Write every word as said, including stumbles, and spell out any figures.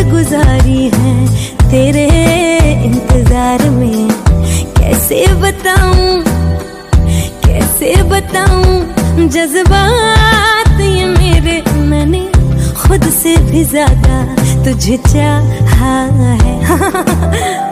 गुजारी है तेरे इंतजार में। कैसे बताऊं कैसे बताऊं जज्बात ये मेरे, मैंने खुद से भी ज्यादा तुझे चाहा है।